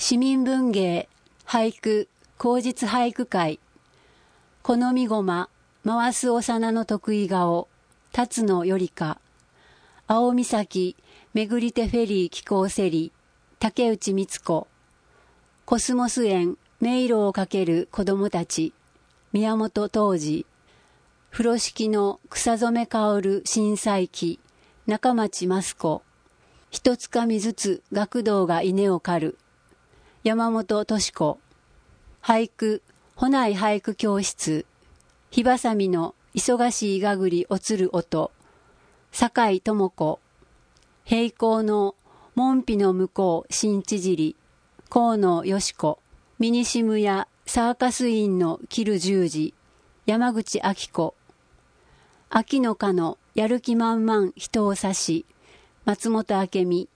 市民文芸、俳句、口実俳句会、好みごま、回す幼の得意顔、辰野よりか、青岬、めぐりてフェリー寄港せり、竹内光子、コスモス園、迷路をかける子供たち、宮本東司、風呂敷の草染め香る震災記、中町益子、一つかみずつ学童が稲を刈る、山本敏子、俳句、ほない俳句教室、火ばさみの忙しいがぐりおつる音、酒井智子、平行の門扉の向こう新知尻、河野よし子、ミニシムやサーカス員の切る十字、山口明子、秋の花のやる気満々人を指し、松本明美、